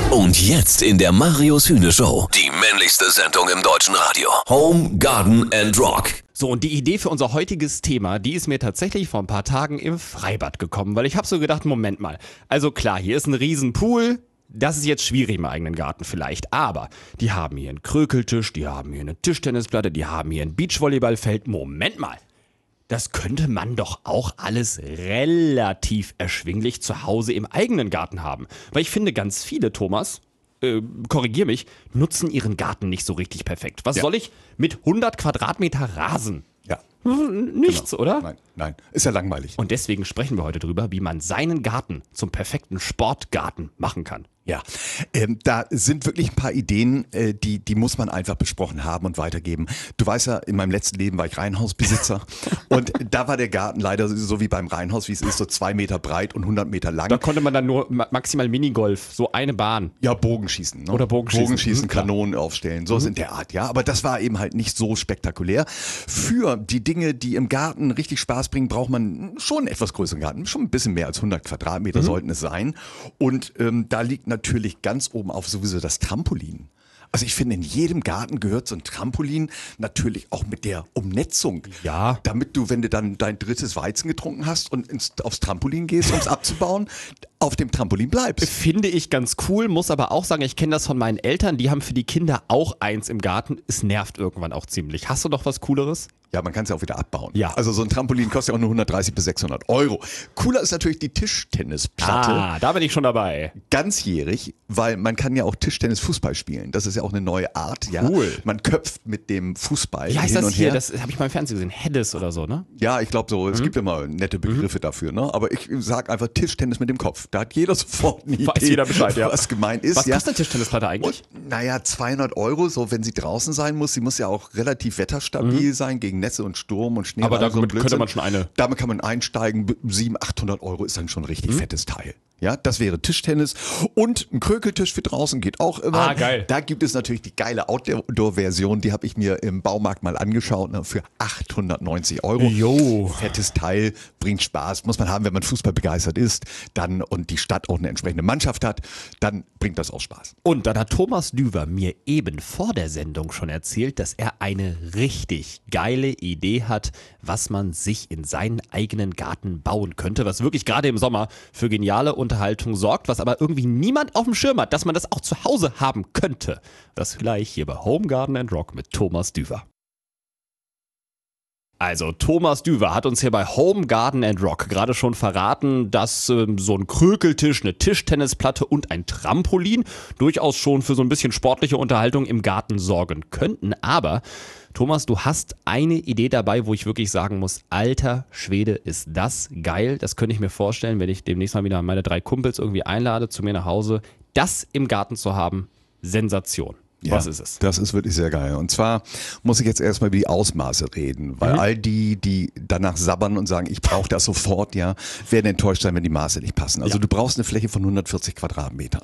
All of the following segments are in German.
Und jetzt in der Marius Hühne Show. Die männlichste Sendung im deutschen Radio. Home, Garden and Rock. So, und die Idee für unser heutiges Thema, die ist mir tatsächlich vor ein paar Tagen im Freibad gekommen, weil ich habe so gedacht, Moment mal, also klar, hier ist ein Riesenpool, das ist jetzt schwierig im eigenen Garten vielleicht, aber die haben hier einen Krökeltisch, die haben hier eine Tischtennisplatte, die haben hier ein Beachvolleyballfeld, Moment mal. Das könnte man doch auch alles relativ erschwinglich zu Hause im eigenen Garten haben. Weil ich finde, ganz viele, Thomas, korrigier mich, nutzen ihren Garten nicht so richtig perfekt. Was soll ich mit 100 Quadratmeter Rasen? Ja. Nichts, Genau. oder? Nein, ist ja langweilig. Und deswegen sprechen wir heute drüber, wie man seinen Garten zum perfekten Sportgarten machen kann. Ja, da sind wirklich ein paar Ideen, die muss man einfach besprochen haben und weitergeben. Du weißt ja, in meinem letzten Leben war ich Reihenhausbesitzer und da war der Garten leider so wie beim Reihenhaus, wie es ist, so 2 Meter breit und 100 Meter lang. Da konnte man dann nur maximal Minigolf, so eine Bahn. Ja, Bogenschießen. Ne? Oder Bogenschießen. Bogenschießen, Kanonen aufstellen, sowas in der Art, ja. Aber das war eben halt nicht so spektakulär. Für die Dinge, die im Garten richtig Spaß bringen, braucht man schon einen etwas größeren Garten. Schon ein bisschen mehr als 100 Quadratmeter sollten es sein. Und da liegt natürlich ganz oben auf sowieso das Trampolin. Also ich finde, in jedem Garten gehört so ein Trampolin natürlich auch mit der Umnetzung. Ja. Damit du, wenn du dann dein drittes Weizen getrunken hast und aufs Trampolin gehst, um es abzubauen, auf dem Trampolin bleibst. Finde ich ganz cool, muss aber auch sagen, ich kenne das von meinen Eltern, die haben für die Kinder auch eins im Garten. Es nervt irgendwann auch ziemlich. Hast du noch was Cooleres? Ja, man kann es ja auch wieder abbauen. Ja. Also so ein Trampolin kostet ja auch nur 130 bis 600 Euro. Cooler ist natürlich die Tischtennisplatte. Da bin ich schon dabei. Ganzjährig, weil man kann ja auch Tischtennis, Fußball spielen. Das ist ja auch eine neue Art. Ja? Cool. Man köpft mit dem Fußball Wie heißt hin das und hier? her. Das habe ich mal im Fernsehen gesehen. Heddes oder so, ne? Ja, ich glaube so. Es gibt immer nette Begriffe dafür. Ne? Aber ich sage einfach Tischtennis mit dem Kopf. Da hat jeder sofort eine Idee, Weiß jeder Bescheid, ja. was gemeint ist. Was ja. kostet eine Tischtennisplatte eigentlich? Und, naja, 200 Euro, so wenn sie draußen sein muss. Sie muss ja auch relativ wetterstabil sein gegen Nässe und Sturm und Schnee. Aber und all so ein damit könnte Blödsinn. man schon eine. Damit kann man einsteigen. 700, 800 Euro ist dann schon ein richtig fettes Teil. Ja, das wäre Tischtennis. Und ein Krökeltisch für draußen geht auch immer. Ah, geil. Da gibt es natürlich die geile Outdoor-Version. Die habe ich mir im Baumarkt mal angeschaut. Ne, für 890 Euro. Jo. Fettes Teil, bringt Spaß. Muss man haben, wenn man Fußball begeistert ist. Dann und die Stadt auch eine entsprechende Mannschaft hat. Dann bringt das auch Spaß. Und dann hat Thomas Düwer mir eben vor der Sendung schon erzählt, dass er eine richtig geile Idee hat, was man sich in seinen eigenen Garten bauen könnte, was wirklich gerade im Sommer für geniale Unterhaltung sorgt, was aber irgendwie niemand auf dem Schirm hat, dass man das auch zu Hause haben könnte. Das gleich hier bei Home, Garden and Rock mit Thomas Düwer. Also Thomas Düwer hat uns hier bei Home, Garden and Rock gerade schon verraten, dass so ein Krökeltisch, eine Tischtennisplatte und ein Trampolin durchaus schon für so ein bisschen sportliche Unterhaltung im Garten sorgen könnten. Aber Thomas, du hast eine Idee dabei, wo ich wirklich sagen muss, alter Schwede, ist das geil. Das könnte ich mir vorstellen, wenn ich demnächst mal wieder meine 3 Kumpels irgendwie einlade zu mir nach Hause. Das im Garten zu haben, Sensation. Ja, was ist es? Das ist wirklich sehr geil. Und zwar muss ich jetzt erstmal über die Ausmaße reden, weil all die danach sabbern und sagen, ich brauche das sofort, ja, werden enttäuscht sein, wenn die Maße nicht passen. Also du brauchst eine Fläche von 140 Quadratmetern.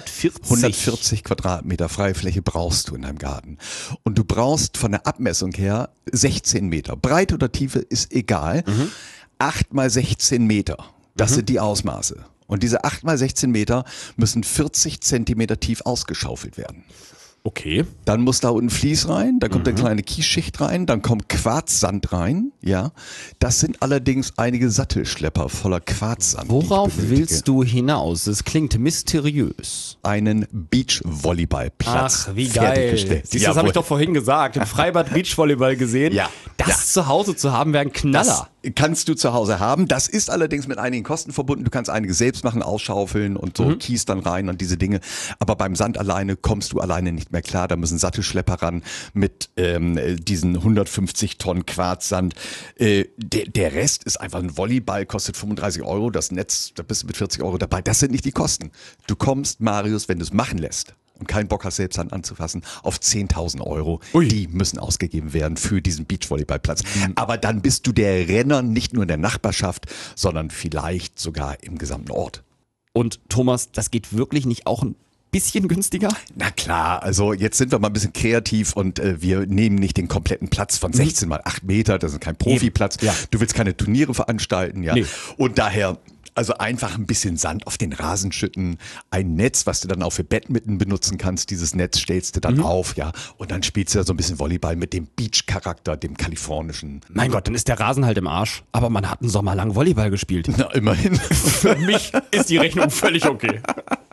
140 Quadratmeter freie Fläche brauchst du in deinem Garten. Und du brauchst von der Abmessung her 16 Meter. Breite oder Tiefe ist egal. 8 mal 16 Meter, das sind die Ausmaße. Und diese 8 mal 16 Meter müssen 40 Zentimeter tief ausgeschaufelt werden. Okay. Dann muss da unten Vlies rein, da kommt eine kleine Kiesschicht rein, dann kommt Quarzsand rein, ja. Das sind allerdings einige Sattelschlepper voller Quarzsand. Worauf willst du hinaus? Es klingt mysteriös. Einen Beachvolleyballplatz. Ach, wie geil. fertiggestellt. Siehst du, das habe ich doch vorhin gesagt. Im Freibad Beachvolleyball gesehen. Ja. Das zu Hause zu haben, wäre ein Knaller. Das kannst du zu Hause haben. Das ist allerdings mit einigen Kosten verbunden. Du kannst einiges selbst machen, ausschaufeln und so Kies dann rein und diese Dinge. Aber beim Sand alleine kommst du alleine nicht mehr klar. Da müssen Sattelschlepper ran mit diesen 150 Tonnen Quarzsand. Der Rest ist einfach ein Volleyball, kostet 35 Euro. Das Netz, da bist du mit 40 Euro dabei. Das sind nicht die Kosten. Du kommst, Marius, wenn du es machen lässt und keinen Bock hast, selbst Hand anzufassen, auf 10.000 Euro. Ui. Die müssen ausgegeben werden für diesen Beachvolleyballplatz. Aber dann bist du der Renner nicht nur in der Nachbarschaft, sondern vielleicht sogar im gesamten Ort. Und Thomas, das geht wirklich nicht auch ein bisschen günstiger? Na klar, also jetzt sind wir mal ein bisschen kreativ und wir nehmen nicht den kompletten Platz von 16 mal 8 Meter, das ist kein Profiplatz. Ja. Du willst keine Turniere veranstalten, ja. Nee. Und daher Also einfach ein bisschen Sand auf den Rasen schütten, ein Netz, was du dann auch für Badminton benutzen kannst. Dieses Netz stellst du dann auf, ja. Und dann spielst du da so ein bisschen Volleyball mit dem Beach-Charakter, dem kalifornischen. Mein Gott, dann ist der Rasen halt im Arsch. Aber man hat einen Sommer lang Volleyball gespielt. Na, immerhin. Für mich ist die Rechnung völlig okay.